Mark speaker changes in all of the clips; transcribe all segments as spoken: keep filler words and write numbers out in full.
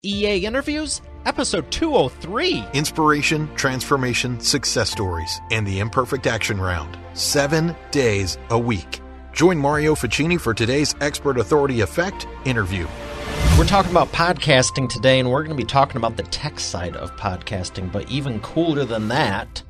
Speaker 1: E A Interviews, episode two oh three.
Speaker 2: Inspiration, transformation, success stories, and the Imperfect Action Round. Seven days a week. Join Mario Ficini for today's Expert Authority Effect interview.
Speaker 1: We're talking about podcasting today, and we're going to be talking about the tech side of podcasting. But even cooler than that,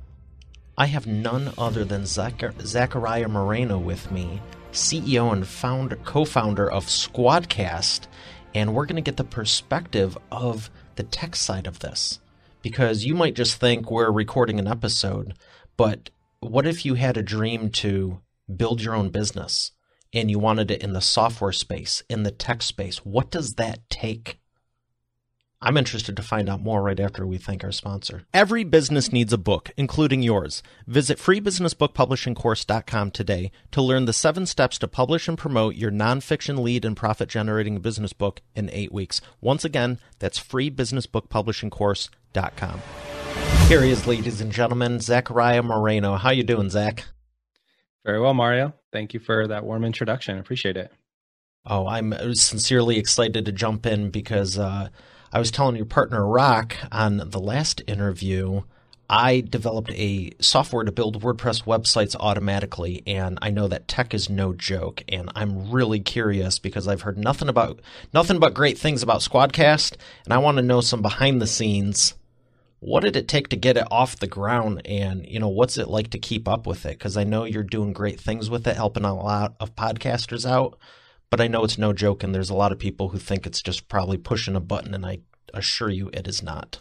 Speaker 1: I have none other than Zach- Zachariah Moreno with me, C E O and founder, co-founder of Squadcast. And we're going to get the perspective of the tech side of this. Because you might just think we're recording an episode, but what if you had a dream to build your own business and you wanted it in the software space, in the tech space? What does that take? I'm interested to find out more right after we thank our sponsor. Every business needs a book, including yours. Visit free business book publishing course dot com today to learn the seven steps to publish and promote your nonfiction lead and profit-generating business book in eight weeks. Once again, that's free business book publishing course dot com. Here he is, ladies and gentlemen, Zachariah Moreno. How you doing, Zach?
Speaker 3: Very well, Mario. Thank you for that warm introduction. I appreciate it.
Speaker 1: Oh, I'm sincerely excited to jump in because uh, I was telling your partner, Rock, on the last interview, I developed a software to build WordPress websites automatically, and I know that tech is no joke, and I'm really curious because I've heard nothing about nothing but great things about Squadcast, and I want to know some behind the scenes. What did it take to get it off the ground, and you know what's it like to keep up with it? Because I know you're doing great things with it, helping a lot of podcasters out. But I know it's no joke, and there's a lot of people who think it's just probably pushing a button, and I assure you it is not.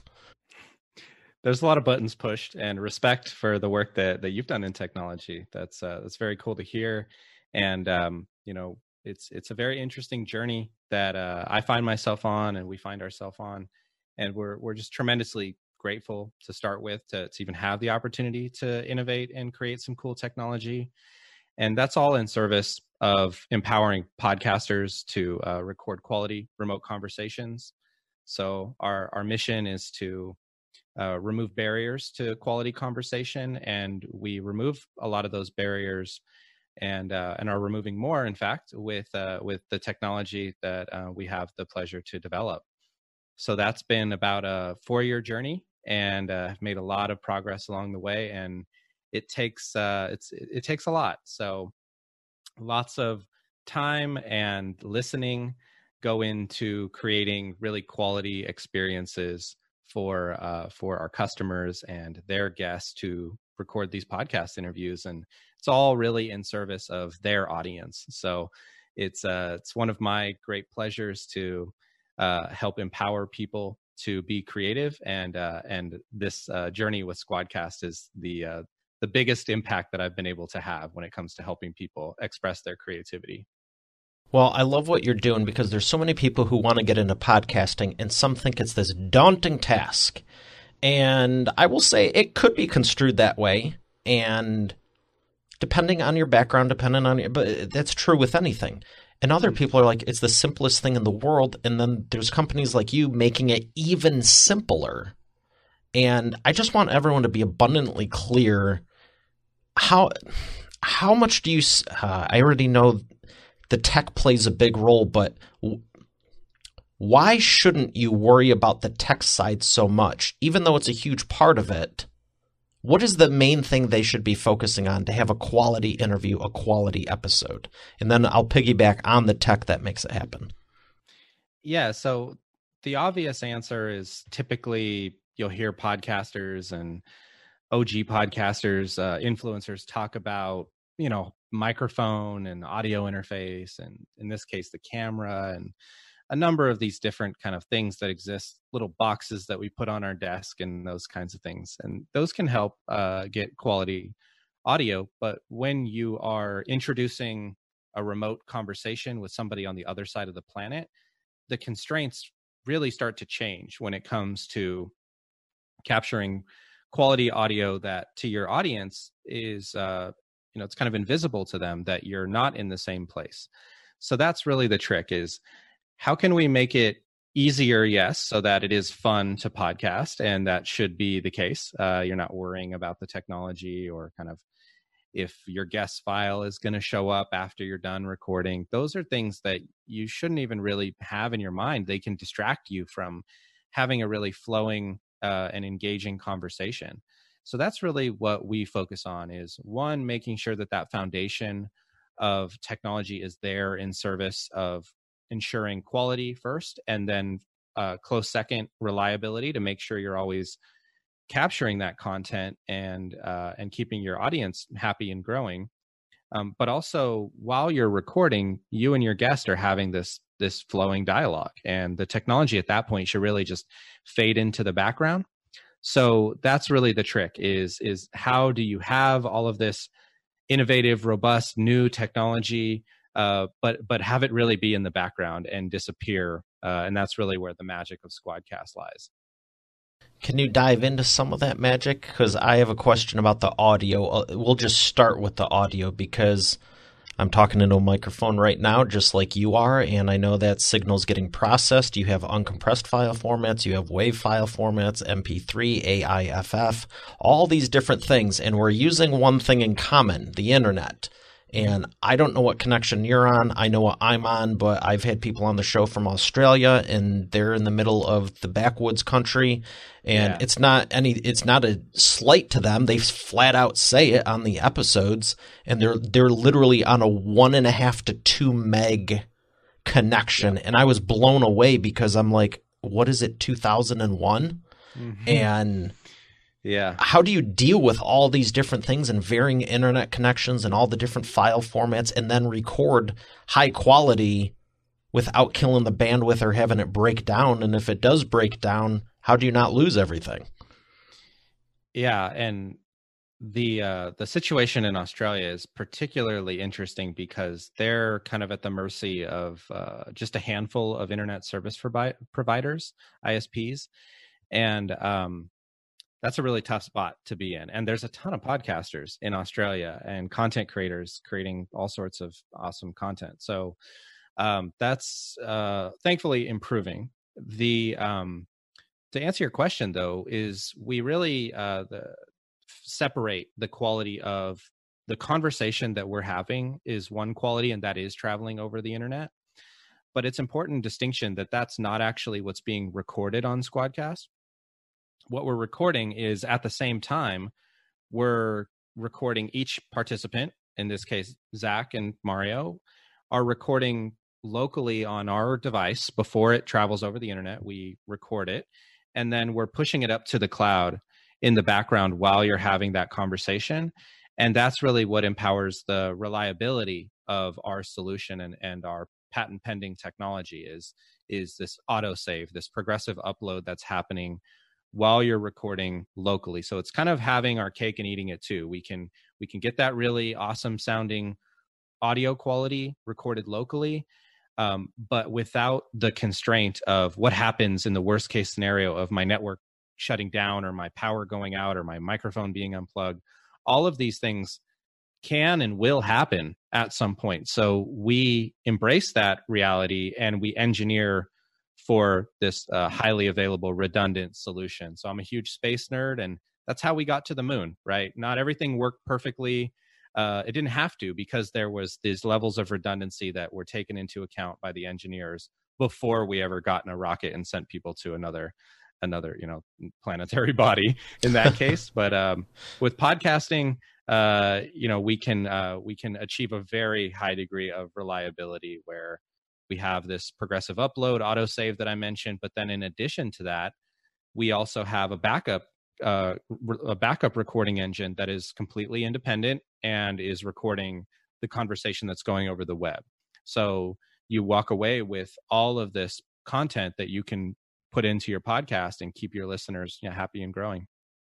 Speaker 3: There's a lot of buttons pushed, and respect for the work that, that you've done in technology. That's uh, that's very cool to hear, and um, you know, it's it's a very interesting journey that uh, I find myself on, and we find ourselves on, and we're we're just tremendously grateful to start with to, to even have the opportunity to innovate and create some cool technology. And that's all in service of empowering podcasters to uh, record quality remote conversations. So our, our mission is to uh, remove barriers to quality conversation, and we remove a lot of those barriers and uh, and are removing more, in fact, with uh, with the technology that uh, we have the pleasure to develop. So that's been about a four-year journey, and uh, have made a lot of progress along the way. And it takes uh, it's it takes a lot. So lots of time and listening go into creating really quality experiences for uh, for our customers and their guests to record these podcast interviews, and it's all really in service of their audience. So it's uh, it's one of my great pleasures to uh, help empower people to be creative, and uh, and this uh, journey with Squadcast is the uh, the biggest impact that I've been able to have when it comes to helping people express their creativity.
Speaker 1: Well, I love what you're doing because there's so many people who want to get into podcasting, and some think it's this daunting task. And I will say it could be construed that way, and depending on your background, depending on your, but that's true with anything. And other people are like, it's the simplest thing in the world. And then there's companies like you making it even simpler. And I just want everyone to be abundantly clear. How how much do you uh, – I already know the tech plays a big role, but w- why shouldn't you worry about the tech side so much? Even though it's a huge part of it, what is the main thing they should be focusing on to have a quality interview, a quality episode? And then I'll piggyback on the tech that makes it happen.
Speaker 3: Yeah, so the obvious answer is typically you'll hear podcasters and O G podcasters, uh, influencers talk about, you know, microphone and audio interface, and in this case, the camera, and a number of these different kind of things that exist, little boxes that we put on our desk and those kinds of things. And those can help uh, get quality audio. But when you are introducing a remote conversation with somebody on the other side of the planet, the constraints really start to change when it comes to capturing quality audio that to your audience is, uh, you know, it's kind of invisible to them that you're not in the same place. So that's really the trick, is how can we make it easier, yes, so that it is fun to podcast, and that should be the case. Uh, you're not worrying about the technology or kind of if your guest file is going to show up after you're done recording. Those are things that you shouldn't even really have in your mind. They can distract you from having a really flowing uh, and engaging conversation. So that's really what we focus on, is one, making sure that that foundation of technology is there in service of ensuring quality first, and then uh, close second, reliability, to make sure you're always capturing that content and uh, and keeping your audience happy and growing. Um, but also, while you're recording, you and your guest are having this this flowing dialogue, and the technology at that point should really just fade into the background. So that's really the trick, is is how do you have all of this innovative, robust, new technology, uh, but but have it really be in the background and disappear. Uh, and that's really where the magic of Squadcast lies.
Speaker 1: Can you dive into some of that magic? Because I have a question about the audio. We'll just start with the audio, because I'm talking into a microphone right now, just like you are, and I know that signal's getting processed. You have uncompressed file formats, you have WAV file formats, M P three, A I F F, all these different things, and we're using one thing in common, the internet. And I don't know what connection you're on. I know what I'm on, but I've had people on the show from Australia, and they're in the middle of the backwoods country. And yeah. it's not any, it's not a slight to them. They flat out say it on the episodes, and they're they're literally on a one and a half to two meg connection. Yeah. And I was blown away, because I'm like, what is it, two thousand one? Mm-hmm. And
Speaker 3: yeah.
Speaker 1: how do you deal with all these different things and varying internet connections and all the different file formats, and then record high quality without killing the bandwidth or having it break down? And if it does break down, how do you not lose everything?
Speaker 3: Yeah, and the uh, the situation in Australia is particularly interesting, because they're kind of at the mercy of uh, just a handful of internet service provi- providers, I S Ps, and um, that's a really tough spot to be in. And there's a ton of podcasters in Australia and content creators creating all sorts of awesome content. So um, that's uh, thankfully improving. The um, to answer your question, though, is we really uh, the, separate the quality of the conversation that we're having is one quality, and that is traveling over the internet. But it's important distinction that that's not actually what's being recorded on Squadcast. What we're recording is, at the same time, we're recording each participant, in this case, Zach and Mario, are recording locally on our device before it travels over the internet. We record it, and then we're pushing it up to the cloud in the background while you're having that conversation. And that's really what empowers the reliability of our solution and, and our patent pending technology is, is this autosave, this progressive upload that's happening while you're recording locally. So it's kind of having our cake and eating it too. We can we can get that really awesome sounding audio quality recorded locally, um, but without the constraint of what happens in the worst case scenario of my network shutting down, or my power going out, or my microphone being unplugged. All of these things can and will happen at some point. So we embrace that reality, and we engineer for this uh, highly available, redundant solution. So I'm a huge space nerd, and that's how we got to the moon, right? Not everything worked perfectly. Uh, it didn't have to, because there was these levels of redundancy that were taken into account by the engineers before we ever got in a rocket and sent people to another, another, you know, planetary body in that case. But um, with podcasting, uh, you know, we can uh, we can achieve a very high degree of reliability, where we have this progressive upload, autosave that I mentioned, but then in addition to that, we also have a backup, uh, re- a backup recording engine that is completely independent and is recording the conversation that's going over the web. So you walk away with all of this content that you can put into your podcast and keep your listeners, you know, happy and growing.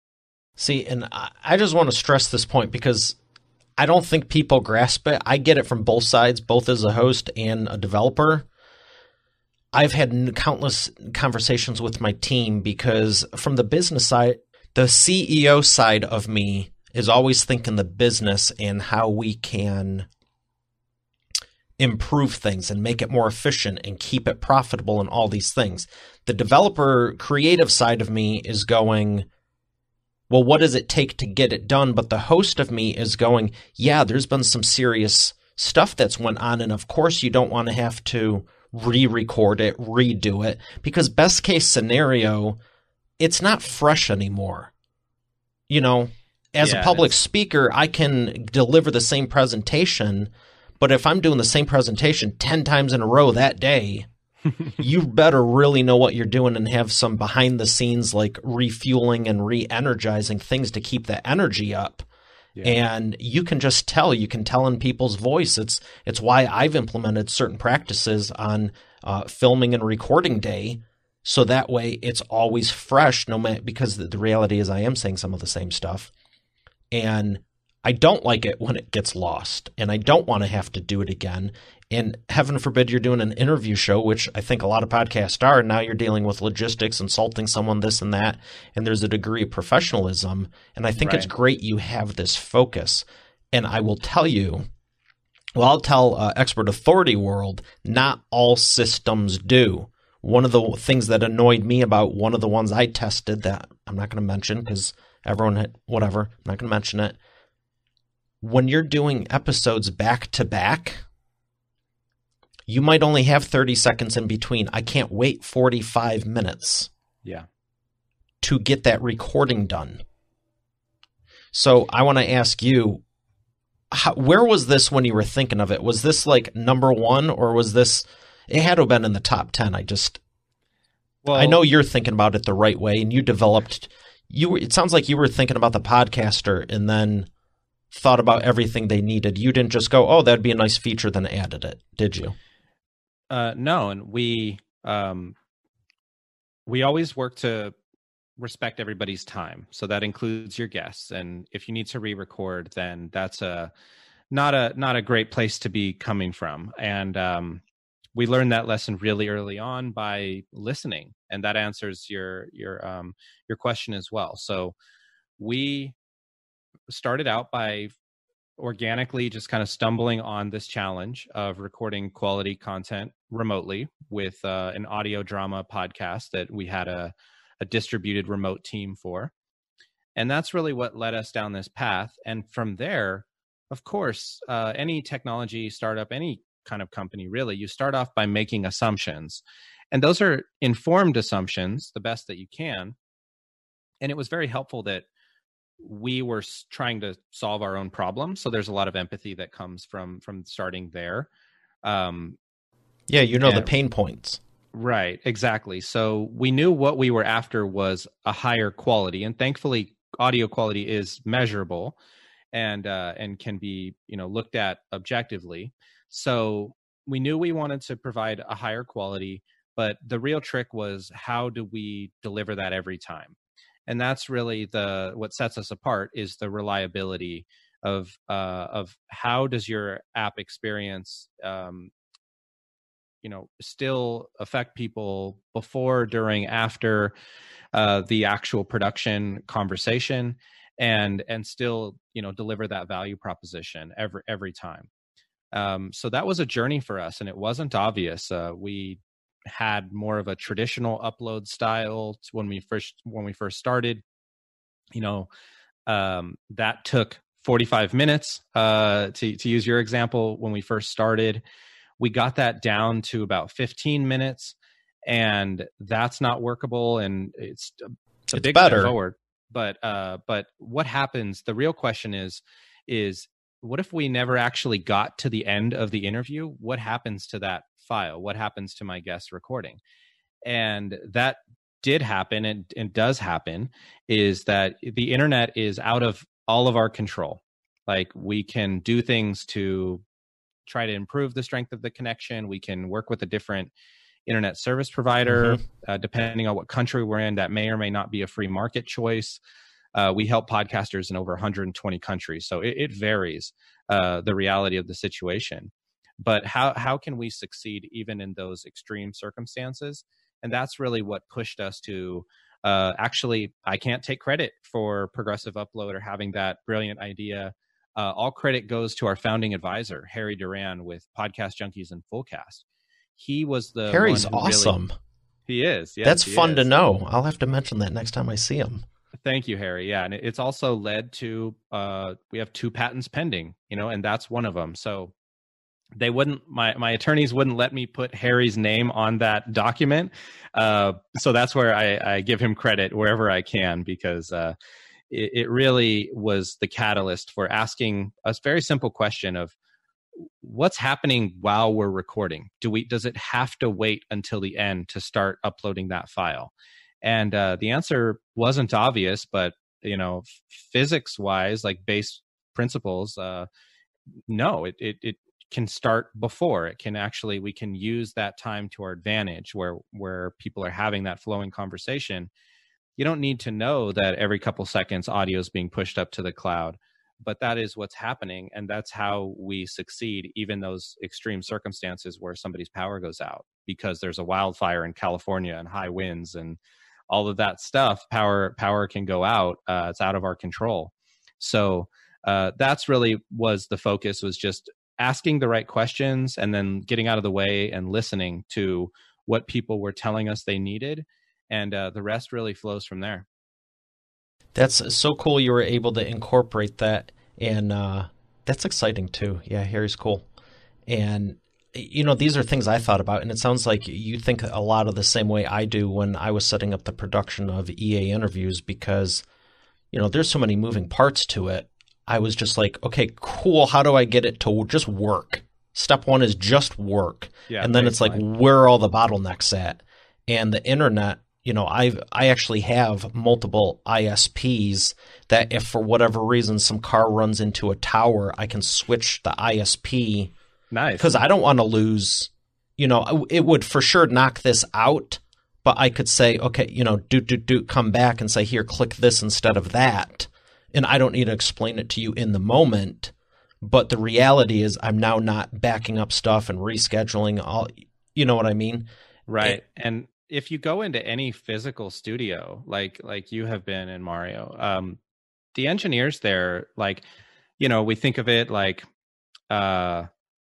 Speaker 1: See, and I just want to stress this point, because I don't think people grasp it. I get it from both sides, both as a host and a developer. I've had countless conversations with my team, because from the business side, the C E O side of me is always thinking the business and how we can improve things and make it more efficient and keep it profitable and all these things. The developer creative side of me is going, well, what does it take to get it done? But the host of me is going, yeah, there's been some serious stuff that's went on. And of course, you don't want to have to re-record it, redo it, because best case scenario, it's not fresh anymore. You know, as
Speaker 3: Yeah,
Speaker 1: a public
Speaker 3: it's-
Speaker 1: speaker, I can deliver the same presentation, but if I'm doing the same presentation ten times in a row that day, you better really know what you're doing and have some behind the scenes like refueling and re-energizing things to keep the energy up.
Speaker 3: Yeah.
Speaker 1: And you can just tell, you can tell in people's voice. It's it's why I've implemented certain practices on uh, filming and recording day, so that way it's always fresh. No matter, because the, the reality is I am saying some of the same stuff, and I don't like it when it gets lost, and I don't want to have to do it again. And heaven forbid you're doing an interview show, which I think a lot of podcasts are. Now you're dealing with logistics, insulting someone, this and that, and there's a degree of professionalism. And I think it's
Speaker 3: Right.
Speaker 1: great you have this focus. And I will tell you, well, I'll tell uh, expert authority world, not all systems do. One of the things that annoyed me about one of the ones I tested that I'm not going to mention because everyone had, whatever, I'm not going to mention it. When you're doing episodes back to back, you might only have thirty seconds in between. I can't wait forty-five minutes
Speaker 3: Yeah.
Speaker 1: to get that recording done. So I want to ask you, how, where was this when you were thinking of it? Was this like number one, or was this, it had to have been in the top ten. I just,
Speaker 3: Well,
Speaker 1: I know you're thinking about it the right way, and you developed, you. were- it sounds like you were thinking about the podcaster and then thought about everything they needed. You didn't just go, oh, that'd be a nice feature, then added it, did you?
Speaker 3: Uh, no, and we um, we always work to respect everybody's time, so that includes your guests. And if you need to re-record, then that's a not a not a great place to be coming from. And um, we learned that lesson really early on by listening, and that answers your your um, your question as well. So we started out by organically just kind of stumbling on this challenge of recording quality content remotely with uh, an audio drama podcast that we had a, a distributed remote team for. And that's really what led us down this path. And from there, of course, uh, any technology startup, any kind of company, really, you start off by making assumptions. And those are informed assumptions, the best that you can. And it was very helpful that we were trying to solve our own problems. So there's a lot of empathy that comes from from starting there. Um,
Speaker 1: Yeah, you know
Speaker 3: Yeah.
Speaker 1: the pain points.
Speaker 3: right, exactly. So we knew what we were after was a higher quality, and thankfully, audio quality is measurable and uh, and can be you know looked at objectively. So we knew we wanted to provide a higher quality, but the real trick was how do we deliver that every time? And that's really the what sets us apart is the reliability of uh, of how does your app experience um, you know still affect people before, during, after uh, the actual production conversation, and and still you know deliver that value proposition every every time. Um, so that was a journey for us, and it wasn't obvious. Uh, we had more of a traditional upload style when we first when we first started. You know, um, that took forty-five minutes. Uh, to to use your example, when we first started, we got that down to about fifteen minutes, and that's not workable. And it's, it's a
Speaker 1: It's
Speaker 3: big
Speaker 1: better.
Speaker 3: step forward. But uh, but what happens? The real question is is what if we never actually got to the end of the interview? What happens to that file? What happens to my guest recording? And that did happen, and, and does happen, is that the internet is out of all of our control. Like, we can do things to try to improve the strength of the connection. We can work with a different internet service provider,
Speaker 1: Mhm.
Speaker 3: uh, depending on what country we're in. That may or may not be a free market choice. Uh, we help podcasters in over one hundred twenty countries, so it, it varies uh, the reality of the situation. But how how can we succeed even in those extreme circumstances? And that's really what pushed us to uh, actually, I can't take credit for Progressive Upload or having that brilliant idea. Uh, all credit goes to our founding advisor, Harry Duran, with Podcast Junkies and Fullcast. He was the
Speaker 1: Harry's
Speaker 3: one who really-
Speaker 1: awesome.
Speaker 3: he is. Yes,
Speaker 1: That's
Speaker 3: he
Speaker 1: fun to
Speaker 3: is.
Speaker 1: know. I'll have to mention that next time I see him.
Speaker 3: Thank you, Harry. Yeah, and it's also led to uh, we have two patents pending, you know, and that's one of them. So they wouldn't, my my attorneys wouldn't let me put Harry's name on that document. Uh, so that's where I, I give him credit wherever I can, because uh, it, it really was the catalyst for asking a very simple question of what's happening while we're recording. Do we? Does it have to wait until the end to start uploading that file? And uh, the answer wasn't obvious, but you know, physics wise, like base principles, uh, no, it, it it can start before. It can actually, we can use that time to our advantage where where people are having that flowing conversation. You don't need to know that every couple seconds audio is being pushed up to the cloud, but that is what's happening, and that's how we succeed, even those extreme circumstances where somebody's power goes out because there's a wildfire in California and high winds and all of that stuff. Power power can go out. Uh, it's out of our control. So uh, that's really was the focus, was just asking the right questions and then getting out of the way and listening to what people were telling us they needed. And uh, the rest really flows from there.
Speaker 1: That's so cool you were able to incorporate that. And uh, that's exciting too. Yeah, Harry's cool. And you know, these are things I thought about, and it sounds like you think a lot of the same way I do when I was setting up the production of E A interviews, because, you know, there's so many moving parts to it. I was just like, okay, cool. How do I get it to just work? Step one is just work. Yeah, and then it's like, where are all the bottlenecks at? And the internet, you know, I I actually have multiple I S Ps that if for whatever reason some car runs into a tower, I can switch the I S P.
Speaker 3: Nice.
Speaker 1: Because I don't want to lose, you know, it would for sure knock this out, but I could say, okay, you know, do, do, do, come back and say, here, click this instead of that. And I don't need to explain it to you in the moment. But the reality is I'm now not backing up stuff and rescheduling all, you know what I mean?
Speaker 3: Right. It, and if you go into any physical studio, like, like you have been in Mario, um, the engineers there, like, you know, we think of it like, uh,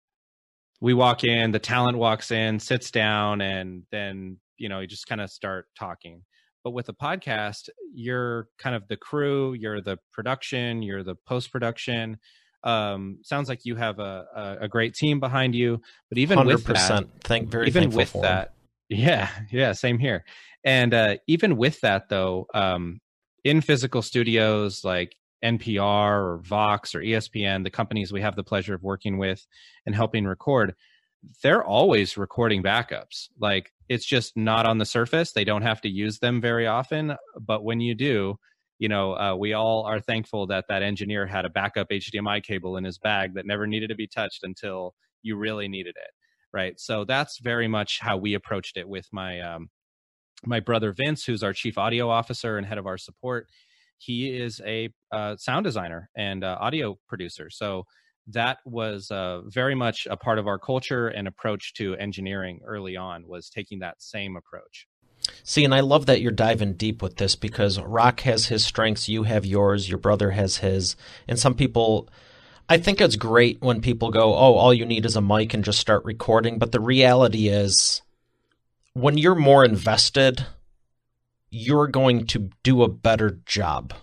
Speaker 3: we walk in, the talent walks in, sits down, and then, you know, you just kind of start talking. But with a podcast, you're kind of the crew, you're the production, you're the post-production. Um, sounds like you have a, a, a great team behind you. But even
Speaker 1: one hundred
Speaker 3: with
Speaker 1: percent.
Speaker 3: that,
Speaker 1: Thank, very
Speaker 3: even
Speaker 1: thankful
Speaker 3: with
Speaker 1: for
Speaker 3: that,
Speaker 1: them.
Speaker 3: yeah, yeah, same here. And uh, even with that, though, um, in physical studios like N P R or Vox or E S P N, the companies we have the pleasure of working with and helping record, they're always recording backups. Like, it's just not on the surface. They don't have to use them very often. But when you do, you know, uh, we all are thankful that that engineer had a backup H D M I cable in his bag that never needed to be touched until you really needed it. Right. So that's very much how we approached it with my, um, my brother Vince, who's our chief audio officer and head of our support. He is a uh, sound designer and uh, audio producer. So that was uh, very much a part of our culture and approach to engineering early on, was taking that same approach.
Speaker 1: See, and I love that you're diving deep with this, because Rock has his strengths, you have yours, your brother has his. And some people, I think it's great when people go, oh, all you need is a mic and just start recording. But the reality is, when you're more invested, you're going to do a better job.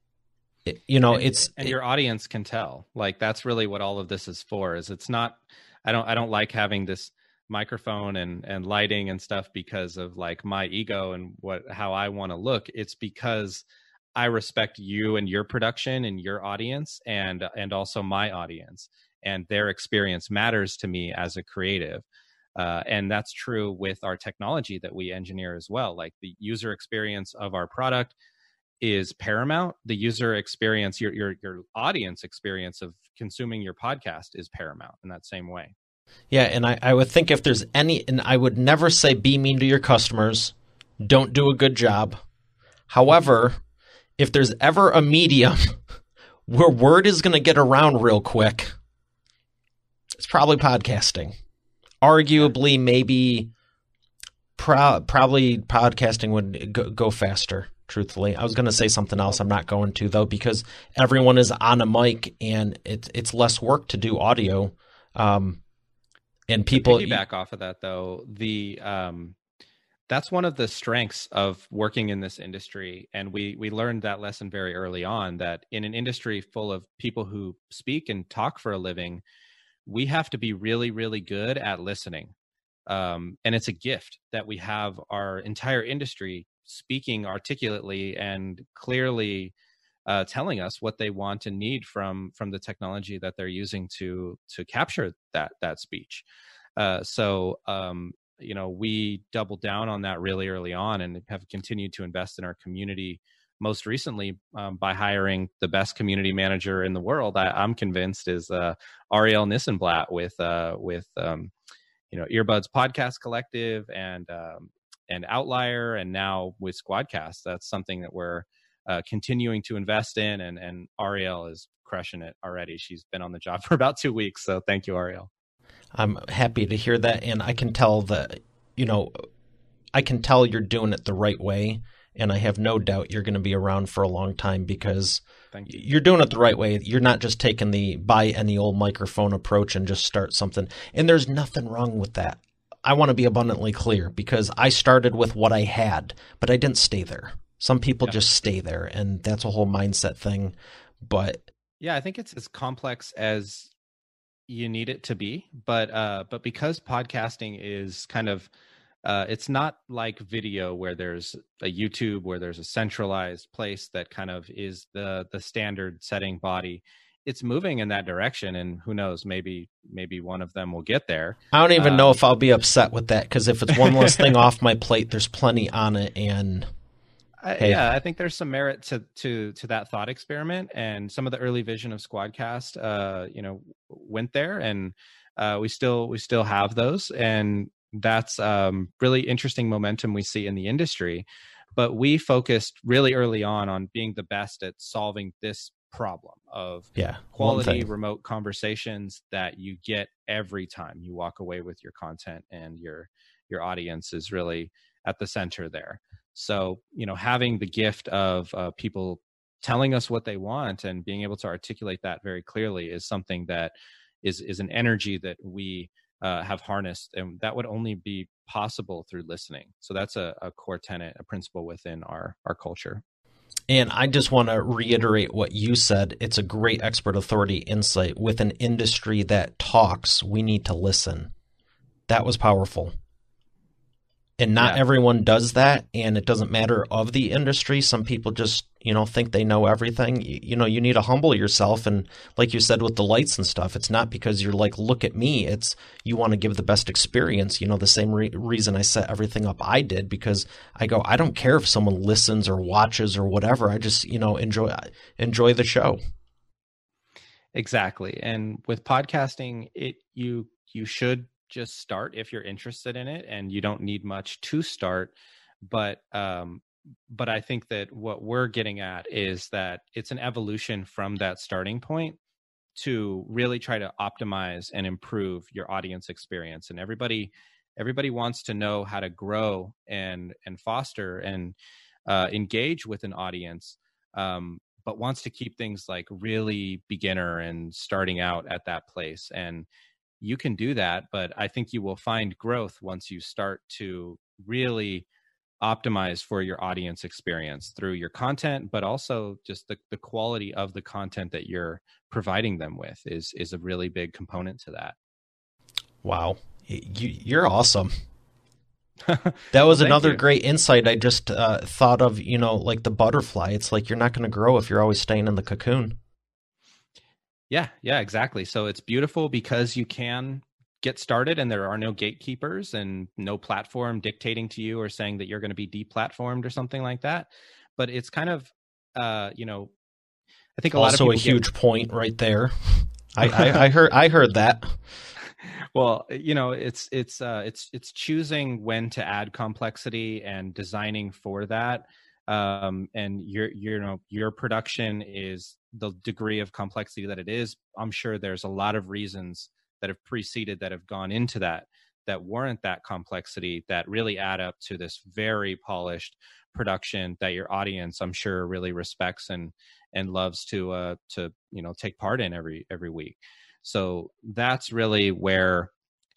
Speaker 1: It, you know,
Speaker 3: and,
Speaker 1: it's
Speaker 3: and
Speaker 1: it,
Speaker 3: your audience can tell. Like, that's really what all of this is for. Is it's not. I don't. I don't like having this microphone and and lighting and stuff because of like my ego and what how I want to look. It's because I respect you and your production and your audience, and and also my audience, and their experience matters to me as a creative. Uh, and that's true with our technology that we engineer as well. Like, the user experience of our product is paramount. The user experience, your your your audience experience of consuming your podcast is paramount in that same way.
Speaker 1: Yeah, and I, I would think if there's any, and I would never say be mean to your customers, don't do a good job. However, if there's ever a medium where word is going to get around real quick, it's probably podcasting. Arguably, maybe, pro- probably podcasting would go, go faster. Truthfully, I was going to say something else. I'm not going to, though, because everyone is on a mic and it's it's less work to do audio. Um, and people
Speaker 3: to piggyback off of that, though, the um, that's one of the strengths of working in this industry. And we we learned that lesson very early on, that in an industry full of people who speak and talk for a living, we have to be really, really good at listening. Um, and it's a gift that we have our entire industry speaking articulately and clearly uh, telling us what they want and need from from the technology that they're using to to capture that that speech. Uh, so um, you know, we doubled down on that really early on and have continued to invest in our community. Most recently, um, by hiring the best community manager in the world, I, I'm convinced is uh, Ariel Nissenblatt with uh, with um, you know, Earbuds Podcast Collective and um, and Outlier, and now with Squadcast. That's something that we're uh, continuing to invest in, and and Ariel is crushing it already. She's been on the job for about two weeks, so thank you, Ariel.
Speaker 1: I'm happy to hear that, and I can tell that, you know, I can tell you're doing it the right way, and I have no doubt you're going to be around for a long time because
Speaker 3: Thank you.
Speaker 1: You're doing it the right way. You're not just taking the buy any old microphone approach and just start something. And there's nothing wrong with that. I want to be abundantly clear because I started with what I had, but I didn't stay there. Some people yeah. just stay there, and that's a whole mindset thing. But
Speaker 3: yeah, I think it's as complex as you need it to be. But uh, but because podcasting is kind of Uh, it's not like video where there's a YouTube where there's a centralized place that kind of is the the standard setting body. It's moving in that direction, and who knows, maybe maybe one of them will get there.
Speaker 1: I don't even
Speaker 3: um,
Speaker 1: know if I'll be upset with that, because if it's one less thing off my plate, there's plenty on it. And
Speaker 3: I,
Speaker 1: hey.
Speaker 3: yeah, I think there's some merit to to to that thought experiment, and some of the early vision of Squadcast, uh, you know, went there, and uh, we still we still have those, and that's um, really interesting momentum we see in the industry. But we focused really early on on being the best at solving this problem of
Speaker 1: yeah,
Speaker 3: quality remote conversations that you get every time you walk away with your content, and your your audience is really at the center there. So, you know, having the gift of uh, people telling us what they want and being able to articulate that very clearly is something that is is an energy that we Uh, have harnessed, and that would only be possible through listening. So that's a, a core tenet, a principle within our our culture.
Speaker 1: And I just want to reiterate what you said. It's a great expert authority insight. With an industry that talks, we need to listen. That was powerful. And not
Speaker 3: Yeah.
Speaker 1: everyone does that, and it doesn't matter of the industry. Some people just, you know, think they know everything. You, you know, you need to humble yourself. And like you said with the lights and stuff, it's not because you're like, look at me. It's you want to give the best experience. You know, the same re- reason I set everything up I did, because I go, I don't care if someone listens or watches or whatever. I just, you know, enjoy enjoy the show.
Speaker 3: Exactly. And with podcasting, it you you should just start if you're interested in it, and you don't need much to start. But um, but I think that what we're getting at is that it's an evolution from that starting point to really try to optimize and improve your audience experience. And everybody everybody wants to know how to grow and and foster and uh, engage with an audience, um, but wants to keep things like really beginner and starting out at that place. And you can do that, but I think you will find growth once you start to really optimize for your audience experience through your content, but also just the, the quality of the content that you're providing them with is is a really big component to that.
Speaker 1: Wow. You, you're awesome. That was
Speaker 3: Well,
Speaker 1: another
Speaker 3: you.
Speaker 1: great insight I just uh, thought of, you know, like the butterfly. It's like you're not going to grow if you're always staying in the cocoon.
Speaker 3: Yeah, yeah, exactly. So it's beautiful because you can get started and there are no gatekeepers and no platform dictating to you or saying that you're going to be deplatformed or something like that. But it's kind of, uh, you know, I think a
Speaker 1: also
Speaker 3: lot of people
Speaker 1: a huge
Speaker 3: get...
Speaker 1: point right there. I, I, I heard I heard that.
Speaker 3: Well, you know, it's it's uh, it's it's choosing when to add complexity and designing for that. Um, and your, your, you know, your production is the degree of complexity that it is. I'm sure there's a lot of reasons that have preceded that have gone into that, that warrant that complexity, that really add up to this very polished production that your audience, I'm sure, really respects and, and loves to, uh, to, you know, take part in every, every week. So that's really where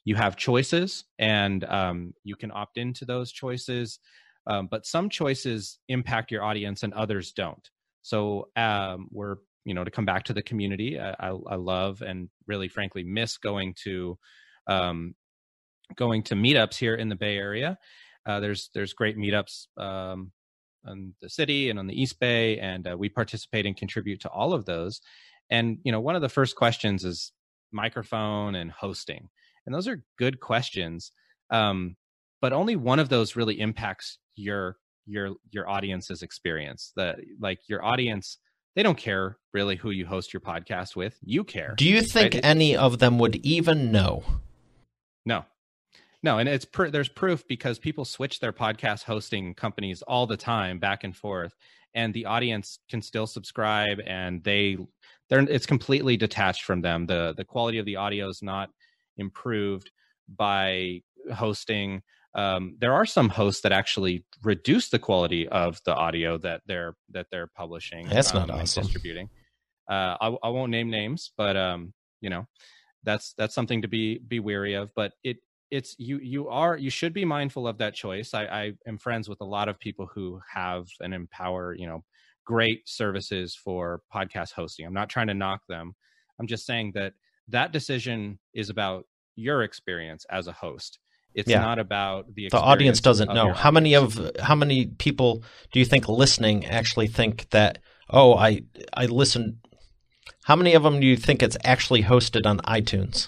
Speaker 3: you have choices, and um, you can opt into those choices. Um, but some choices impact your audience and others don't. So um, we're, you know, to come back to the community, I, I, I love and really, frankly, miss going to um, going to meetups here in the Bay Area. Uh, there's there's great meetups um, on the city and on the East Bay, and uh, we participate and contribute to all of those. And you know, one of the first questions is microphone and hosting, and those are good questions. Um, but only one of those really impacts your your your audience's experience. The like your audience, they don't care really who you host your podcast with. You care.
Speaker 1: Do you think
Speaker 3: right?
Speaker 1: any of them would even know?
Speaker 3: No, no, and it's pr- there's proof because people switch their podcast hosting companies all the time, back and forth, and the audience can still subscribe, and they they're it's completely detached from them. the The quality of the audio is not improved by hosting. Um, there are some hosts that actually reduce the quality of the audio that they're that they're publishing.
Speaker 1: That's
Speaker 3: um,
Speaker 1: not awesome.
Speaker 3: And distributing. Uh, I, I won't name names, but um, you know, that's that's something to be be wary of. But it it's you you are you should be mindful of that choice. I, I am friends with a lot of people who have and empower you know great services for podcast hosting. I'm not trying to knock them. I'm just saying that that decision is about your experience as a host. It's
Speaker 1: Yeah.
Speaker 3: not about the
Speaker 1: The audience doesn't
Speaker 3: of
Speaker 1: know.
Speaker 3: your
Speaker 1: How many
Speaker 3: audience.
Speaker 1: of how many people do you think listening actually think that, oh, I I listen? How many of them do you think it's actually hosted on iTunes?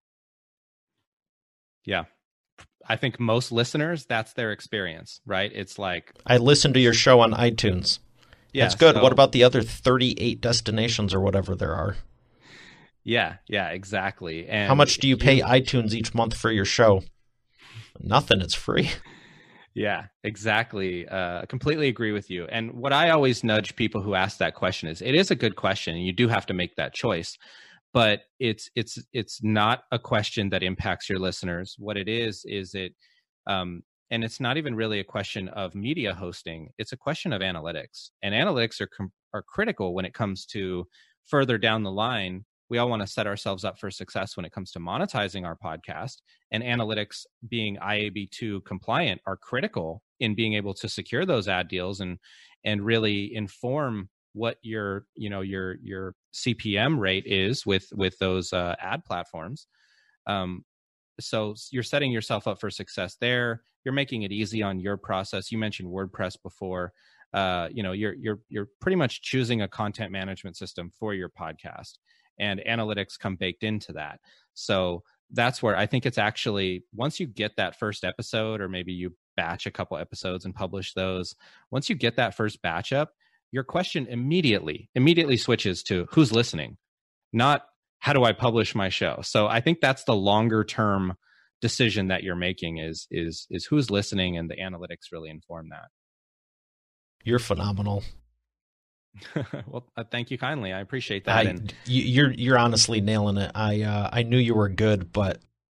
Speaker 3: Yeah. I think most listeners, that's their experience, right? It's like,
Speaker 1: I listened to your show on iTunes.
Speaker 3: yeah,
Speaker 1: That's good.
Speaker 3: so-
Speaker 1: What about the other thirty-eight destinations or whatever there are?
Speaker 3: Yeah, yeah, exactly. And
Speaker 1: How much do you pay iTunes each month for your show? Nothing. It's free.
Speaker 3: Yeah, exactly. Uh, I completely agree with you. And what I always nudge people who ask that question is, it is a good question, and you do have to make that choice. But it's it's it's not a question that impacts your listeners. What it is is it, um, and it's not even really a question of media hosting. It's a question of analytics, and analytics are com- are critical when it comes to further down the line. We all want to set ourselves up for success when it comes to monetizing our podcast, and analytics being I A B two compliant are critical in being able to secure those ad deals and and really inform what your you know your your C P M rate is with with those uh, ad platforms. Um, so you're setting yourself up for success there. You're making it easy on your process. You mentioned WordPress before. Uh, you know, you're you're you're pretty much choosing a content management system for your podcast, and analytics come baked into that. So that's where I think it's actually, once you get that first episode, or maybe you batch a couple episodes and publish those, once you get that first batch up, your question immediately immediately switches to who's listening, not how do I publish my show. So I think that's the longer term decision that you're making is is is who's listening, and the analytics really inform that.
Speaker 1: You're phenomenal.
Speaker 3: Well, uh, thank you kindly. I appreciate that.
Speaker 1: I,
Speaker 3: and
Speaker 1: you- you're you're honestly nailing it. I uh, I knew you were good, but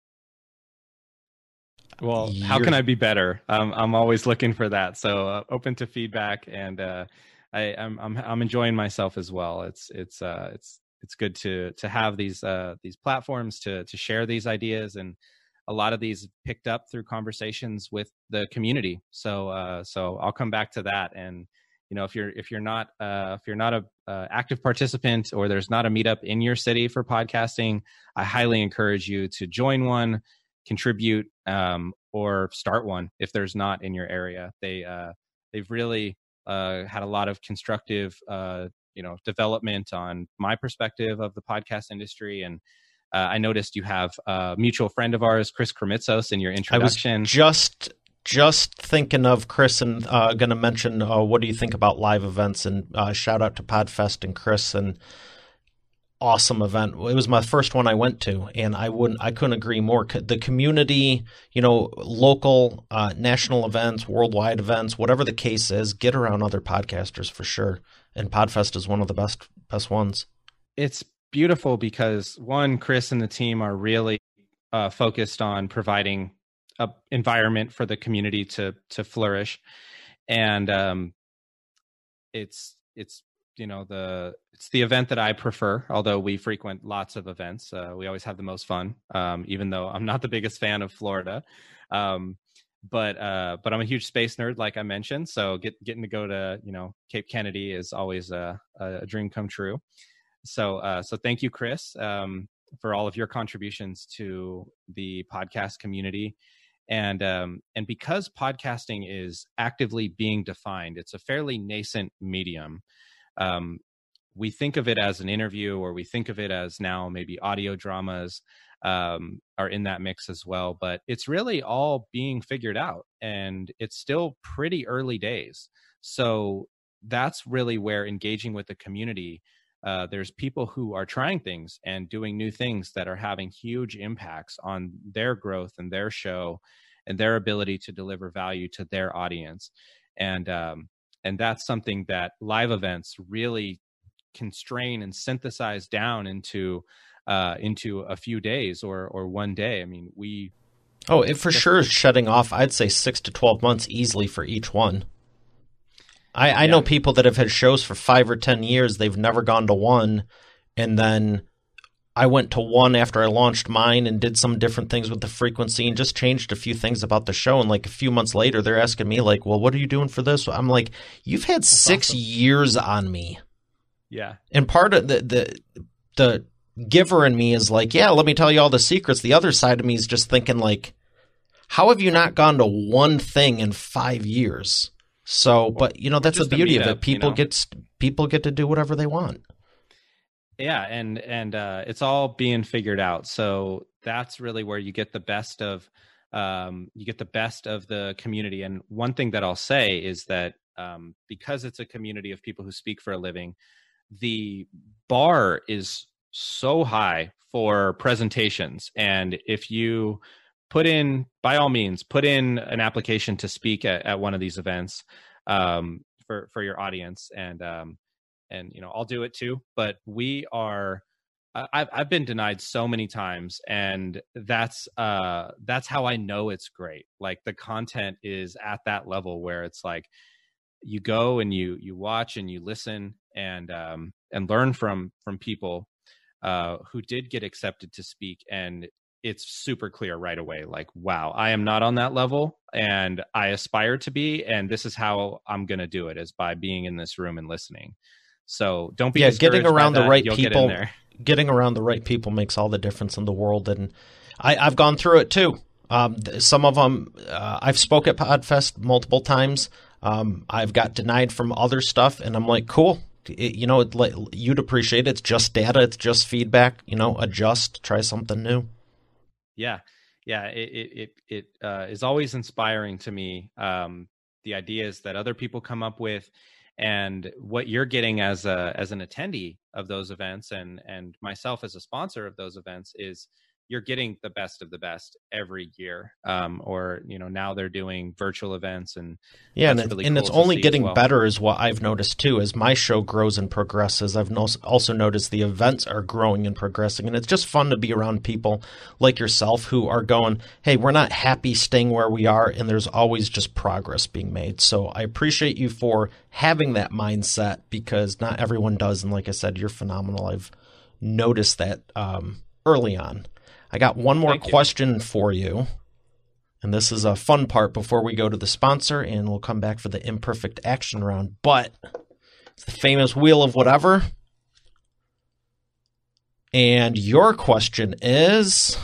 Speaker 3: well, how
Speaker 1: you're-
Speaker 3: can I be better? Um, I'm always looking for that. So uh, open to feedback, and uh, I, I'm I'm I'm enjoying myself as well. It's it's uh, it's it's good to to have these uh, these platforms to to share these ideas, and a lot of these picked up through conversations with the community. So uh, so I'll come back to that. And you know, if you're if you're not uh, if you're not a uh, active participant, or there's not a meetup in your city for podcasting, I highly encourage you to join one, contribute, um, or start one if there's not in your area. They uh, they've really uh, had a lot of constructive uh, you know development on my perspective of the podcast industry. And uh, I noticed you have a mutual friend of ours, Chris Krimitsos, in your introduction.
Speaker 1: I was just just thinking of Chris, and uh, going to mention uh, what do you think about live events, and uh, shout out to Podfest and Chris, and awesome event. It was my first one I went to, and I wouldn't I couldn't agree more. The community, you know, local, uh, national events, worldwide events, whatever the case is, get around other podcasters for sure. And Podfest is one of the best best ones.
Speaker 3: It's beautiful because, one, Chris and the team are really uh, focused on providing a environment for the community to to flourish, and um, it's it's you know, the it's the event that I prefer, although we frequent lots of events. Uh, we always have the most fun, um, even though I'm not the biggest fan of Florida. Um, but uh, but I'm a huge space nerd, like I mentioned. So get, getting to go to, you know, Cape Kennedy is always a, a dream come true. So uh, so thank you, Chris, um, for all of your contributions to the podcast community. And um, and because podcasting is actively being defined, it's a fairly nascent medium. Um, we think of it as an interview, or we think of it as now maybe audio dramas um, are in that mix as well. But it's really all being figured out, and it's still pretty early days. So that's really where engaging with the community, uh, there's people who are trying things and doing new things that are having huge impacts on their growth and their show and their ability to deliver value to their audience. And um, and that's something that live events really constrain and synthesize down into uh, into a few days or or one day. I mean, we
Speaker 1: oh, it for sure is shutting off. I'd say six to twelve months easily for each one. I, I yeah. know people that have had shows for five or ten years. They've never gone to one, and then I went to one after I launched mine and did some different things with the frequency and just changed a few things about the show. And like a few months later, they're asking me like, well, what are you doing for this? I'm like, you've had That's six awesome. years on me.
Speaker 3: Yeah.
Speaker 1: And part of the, the, the giver in me is like, yeah, let me tell you all the secrets. The other side of me is just thinking like, how have you not gone to one thing in five years? So, but you know, that's the beauty of it. People you know? get, people get to do whatever they want.
Speaker 3: Yeah, and and uh, it's all being figured out. So that's really where you get the best of um, you get the best of the community. And one thing that I'll say is that um, because it's a community of people who speak for a living, the bar is so high for presentations. And if you put in, by all means, put in an application to speak at, at one of these events um, for for your audience, and um, and you know I'll do it too. But we are, I've I've been denied so many times, and that's uh that's how I know it's great. Like the content is at that level where it's like you go and you you watch and you listen and um and learn from from people uh who did get accepted to speak, and it's super clear right away, like, wow, I am not on that level and I aspire to be, and this is how I'm going to do it, is by being in this room and listening. So don't be
Speaker 1: yeah, getting around the right
Speaker 3: You'll
Speaker 1: people.
Speaker 3: Get
Speaker 1: getting around the right people makes all the difference in the world, and I, I've gone through it too. Um, some of them, uh, I've spoke at PodFest multiple times. Um, I've got denied from other stuff, and I'm like, cool. It, you know, it, you'd appreciate it. It's just data. It's just feedback. You know, adjust. Try something new.
Speaker 3: Yeah, yeah. It it it, it uh, is always inspiring to me. Um, the ideas that other people come up with, and what you're getting as a as an attendee of those events, and and myself as a sponsor of those events, is you're getting the best of the best every year. Um, or you know now they're doing virtual events, and
Speaker 1: yeah, and,
Speaker 3: really
Speaker 1: and
Speaker 3: cool
Speaker 1: it's only getting
Speaker 3: well.
Speaker 1: better, is what I've noticed too. As my show grows and progresses, I've no, also noticed the events are growing and progressing, and it's just fun to be around people like yourself who are going, hey, we're not happy staying where we are, and there's always just progress being made. So I appreciate you for having that mindset, because not everyone does, and like I said, you're phenomenal. I've noticed that um, early on. I got one more question for you, and this is a fun part before we go to the sponsor, and we'll come back for the imperfect action round, but it's the famous wheel of whatever. And your question is,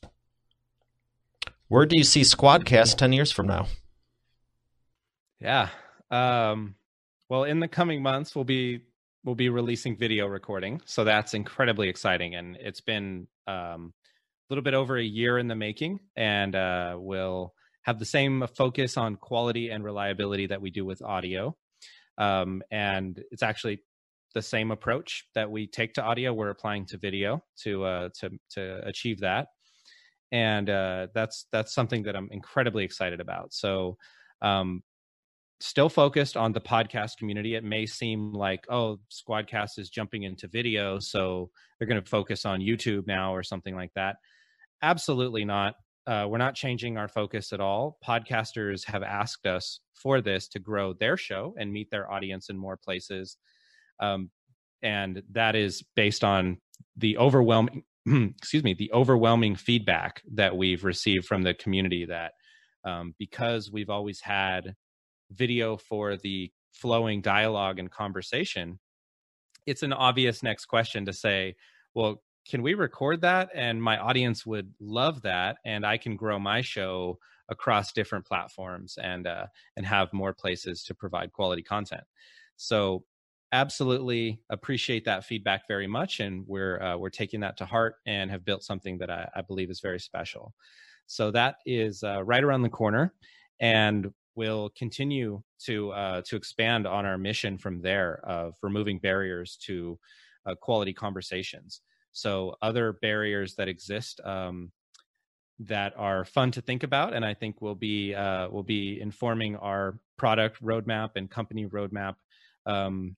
Speaker 1: where do you see Squadcast ten years from now?
Speaker 3: Yeah. Um, well, in the coming months, we'll be we'll be releasing video recording, so that's incredibly exciting, and it's been um, a little bit over a year in the making, and uh, we'll have the same focus on quality and reliability that we do with audio. Um, and it's actually the same approach that we take to audio, we're applying to video to uh, to to achieve that. And uh, that's that's something that I'm incredibly excited about. So um, still focused on the podcast community. It may seem like, oh, Squadcast is jumping into video, so they're going to focus on YouTube now or something like that. Absolutely not. Uh, we're not changing our focus at all. Podcasters have asked us for this to grow their show and meet their audience in more places. Um, and that is based on the overwhelming, excuse me, the overwhelming feedback that we've received from the community that um, because we've always had video for the flowing dialogue and conversation, it's an obvious next question to say, well, can we record that? And my audience would love that. And I can grow my show across different platforms and uh, and have more places to provide quality content. So absolutely appreciate that feedback very much. And we're uh, we're taking that to heart and have built something that I, I believe is very special. So that is uh, right around the corner. And we'll continue to uh, to expand on our mission from there of removing barriers to uh, quality conversations. So other barriers that exist um, that are fun to think about, and I think will be uh, will be informing our product roadmap and company roadmap, um,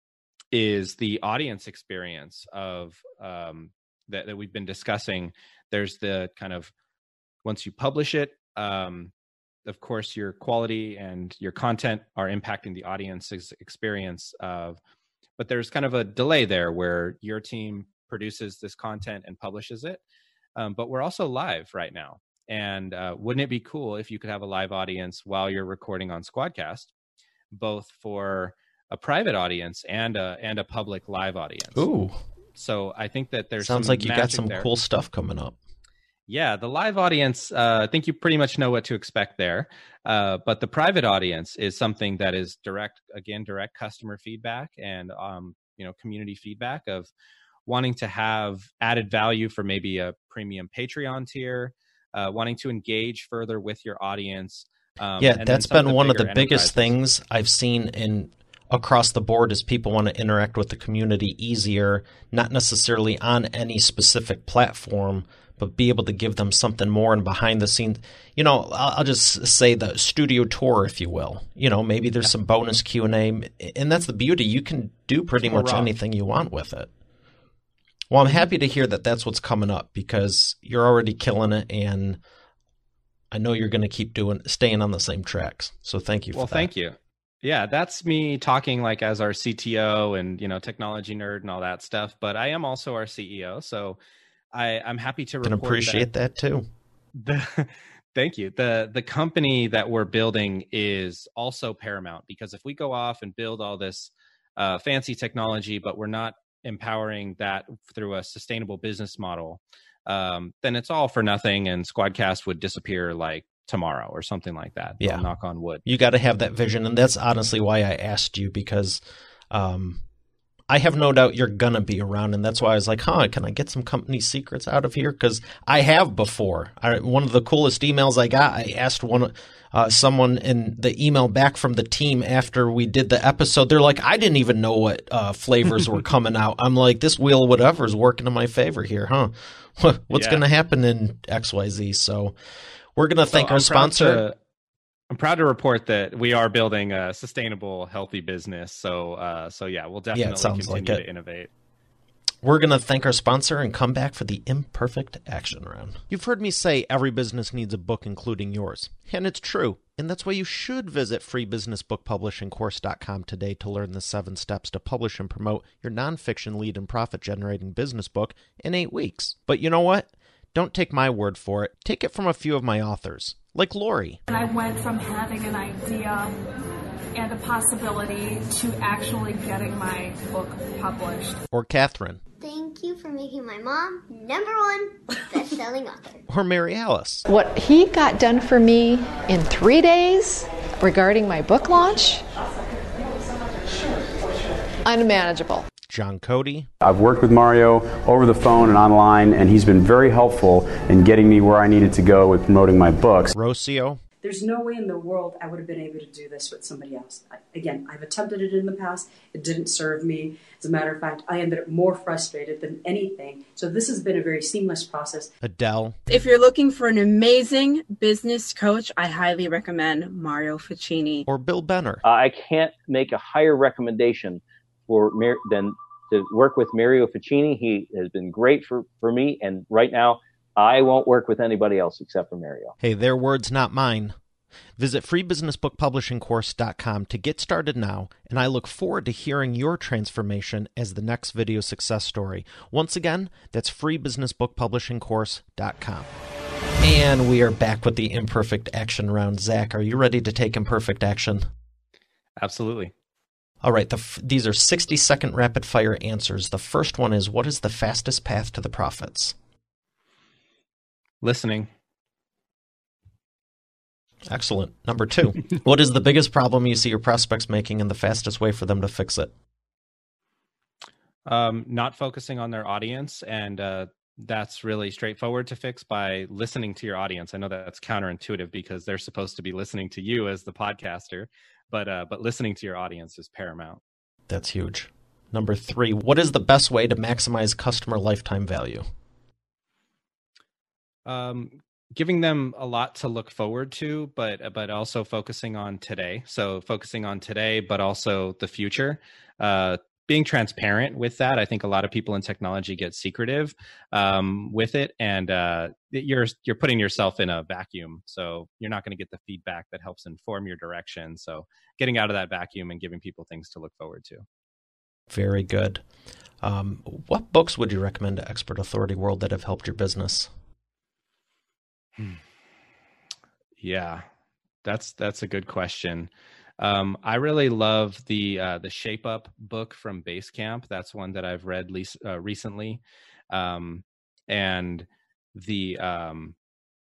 Speaker 3: is the audience experience of um, that, that we've been discussing. There's the kind of once you publish it. Um, Of course, your quality and your content are impacting the audience's experience of, but there's kind of a delay there where your team produces this content and publishes it. Um, but we're also live right now. And uh, wouldn't it be cool if you could have a live audience while you're recording on Squadcast, both for a private audience and a, and a public live audience?
Speaker 1: Ooh.
Speaker 3: So I think that there's
Speaker 1: Sounds
Speaker 3: some
Speaker 1: like you got some
Speaker 3: there.
Speaker 1: cool stuff coming up.
Speaker 3: Yeah, the live audience, uh, I think you pretty much know what to expect there. Uh, but the private audience is something that is direct, again, direct customer feedback and, um, you know, community feedback of wanting to have added value for maybe a premium Patreon tier, uh, wanting to engage further with your audience. Um,
Speaker 1: yeah,
Speaker 3: and
Speaker 1: that's
Speaker 3: been
Speaker 1: been
Speaker 3: of
Speaker 1: one of the
Speaker 3: enterprises.
Speaker 1: biggest things I've seen in across the board is people want to interact with the community easier, not necessarily on any specific platform, but be able to give them something more and behind the scenes. You know, I'll, I'll just say the studio tour, if you will. You know, maybe there's yeah. some bonus Q and A, and that's the beauty. You can do pretty much raw. anything you want with it. Well, I'm happy to hear that that's what's coming up because you're already killing it, and I know you're going to keep doing, staying on the same tracks. So thank you for
Speaker 3: well,
Speaker 1: that.
Speaker 3: Well, thank you. Yeah, that's me talking like as our C T O and, you know, technology nerd and all that stuff. But I am also our C E O, so I, I'm happy to report
Speaker 1: can appreciate that, that too.
Speaker 3: The, thank you. The the company that we're building is also paramount because if we go off and build all this uh, fancy technology, but we're not empowering that through a sustainable business model, um, then it's all for nothing, and Squadcast would disappear like tomorrow or something like that.
Speaker 1: Yeah,
Speaker 3: I'll knock on wood.
Speaker 1: You got to have that vision, and that's honestly why I asked you because. Um, I have no doubt you're going to be around, and that's why I was like, huh, can I get some company secrets out of here? Because I have before. I, one of the coolest emails I got, I asked one uh, someone in the email back from the team after we did the episode. They're like, I didn't even know what uh, flavors were coming out. I'm like, this wheel of whatever is working in my favor here, huh? What's yeah. going to happen in X Y Z? So we're going to thank
Speaker 3: so
Speaker 1: our sponsor.
Speaker 3: I'm proud to report that we are building a sustainable, healthy business. So, uh, so yeah, we'll definitely
Speaker 1: yeah, it sounds
Speaker 3: continue
Speaker 1: like it.
Speaker 3: to innovate.
Speaker 1: We're going to thank our sponsor and come back for the Imperfect Action Round. You've heard me say every business needs a book, including yours. And it's true. And that's why you should visit free business book publishing course dot com today to learn the seven steps to publish and promote your nonfiction lead and profit-generating business book in eight weeks. But you know what? Don't take my word for it. Take it from a few of my authors, like Lori.
Speaker 4: And I went from having an idea and a possibility to actually getting my book published.
Speaker 1: Or Catherine.
Speaker 5: Thank you for making my mom number one best-selling author.
Speaker 1: Or Mary Alice.
Speaker 6: What he got done for me in three days regarding my book launch, unmanageable.
Speaker 1: John Cody.
Speaker 7: I've worked with Mario over the phone and online, and he's been very helpful in getting me where I needed to go with promoting my books.
Speaker 1: Rocio.
Speaker 8: There's no way in the world I would have been able to do this with somebody else. I, again, I've attempted it in the past. It didn't serve me. As a matter of fact, I ended up more frustrated than anything. So this has been a very seamless process.
Speaker 1: Adele.
Speaker 9: If you're looking for an amazing business coach, I highly recommend Mario Ficini.
Speaker 1: Or Bill Benner.
Speaker 10: Uh, I can't make a higher recommendation for Mar- than to work with Mario Ficini. He has been great for, for me, and right now I won't work with anybody else except for Mario.
Speaker 1: Hey, their words, not mine. Visit free business book publishing course dot com to get started now, and I look forward to hearing your transformation as the next video success story. Once again, that's free business book publishing course dot com. And we are back with the imperfect action round. Zach, are you ready to take imperfect action?
Speaker 3: Absolutely.
Speaker 1: All right, the f- these are sixty-second rapid-fire answers. The first one is, what is the fastest path to the profits?
Speaker 3: Listening.
Speaker 1: Excellent. Number two, what is the biggest problem you see your prospects making and the fastest way for them to fix it?
Speaker 3: Um, not focusing on their audience, and uh, that's really straightforward to fix by listening to your audience. I know that's counterintuitive because they're supposed to be listening to you as the podcaster, but uh, but listening to your audience is paramount.
Speaker 1: That's huge. Number three, what is the best way to maximize customer lifetime value?
Speaker 3: Um, giving them a lot to look forward to, but but also focusing on today. So focusing on today, but also the future. Uh, being transparent with that. I think a lot of people in technology get secretive um, with it, and uh, you're you're putting yourself in a vacuum. So you're not going to get the feedback that helps inform your direction. So getting out of that vacuum and giving people things to look forward to.
Speaker 1: Very good. Um, what books would you recommend to Expert Authority World that have helped your business?
Speaker 3: Hmm. Yeah, that's that's a good question. Um, I really love the uh, the Shape Up book from Basecamp. That's one that I've read le- uh, recently, um, and the um,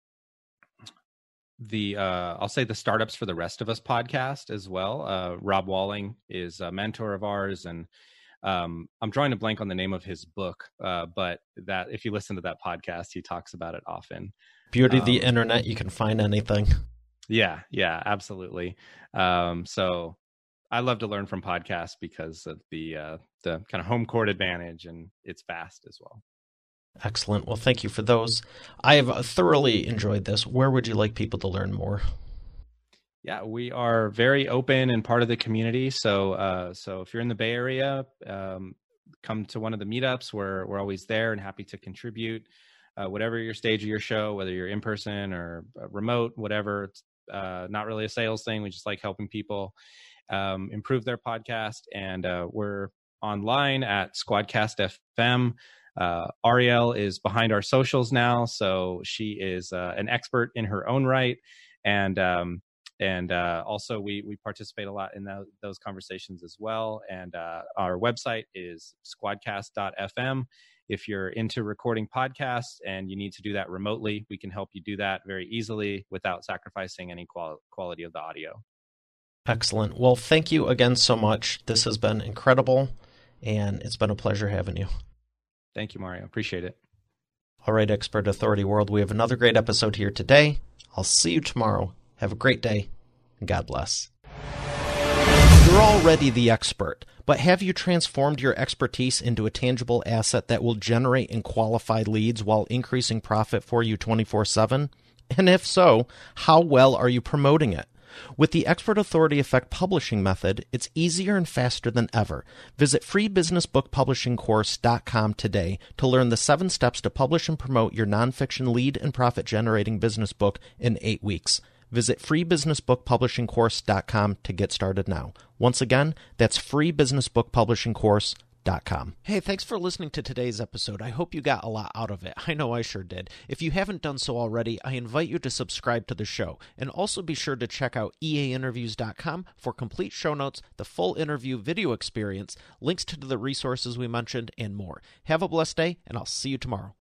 Speaker 3: the uh, I'll say the Startups for the Rest of Us podcast as well. Uh, Rob Walling is a mentor of ours, and um, I'm drawing a blank on the name of his book, uh, but that if you listen to that podcast, he talks about it often.
Speaker 1: Beauty of
Speaker 3: Um,
Speaker 1: the internet, you can find anything.
Speaker 3: Yeah, yeah, absolutely. Um, so I love to learn from podcasts because of the uh, the kind of home court advantage, and it's fast as well.
Speaker 1: Excellent. Well, thank you for those. I have thoroughly enjoyed this. Where would you like people to learn more?
Speaker 3: Yeah, we are very open and part of the community. So uh, so if you're in the Bay Area, um, come to one of the meetups. We're we're always there and happy to contribute. Uh, whatever your stage of your show, whether you're in person or remote, whatever, it's uh, not really a sales thing. We just like helping people um, improve their podcast. And uh, we're online at Squadcast F M. Uh, Ariel is behind our socials now, so she is uh, an expert in her own right. And um, and uh, also we we participate a lot in those, those conversations as well. And uh, our website is squadcast dot f m. If you're into recording podcasts and you need to do that remotely, we can help you do that very easily without sacrificing any qual- quality of the audio.
Speaker 1: Excellent. Well, thank you again so much. This has been incredible, and it's been a pleasure having you.
Speaker 3: Thank you, Mario. Appreciate it.
Speaker 1: All right, Expert Authority World, we have another great episode here today. I'll see you tomorrow. Have a great day, and God bless. You're already the expert, but have you transformed your expertise into a tangible asset that will generate and qualify leads while increasing profit for you twenty-four seven? And if so, how well are you promoting it? With the Expert Authority Effect publishing method, it's easier and faster than ever. Visit free business book publishing course dot com today to learn the seven steps to publish and promote your nonfiction lead and profit-generating business book in eight weeks. Visit free business book publishing course dot com to get started now. Once again, that's free business book publishing course dot com. Hey, thanks for listening to today's episode. I hope you got a lot out of it. I know I sure did. If you haven't done so already, I invite you to subscribe to the show. And also be sure to check out E A interviews dot com for complete show notes, the full interview video experience, links to the resources we mentioned, and more. Have a blessed day, and I'll see you tomorrow.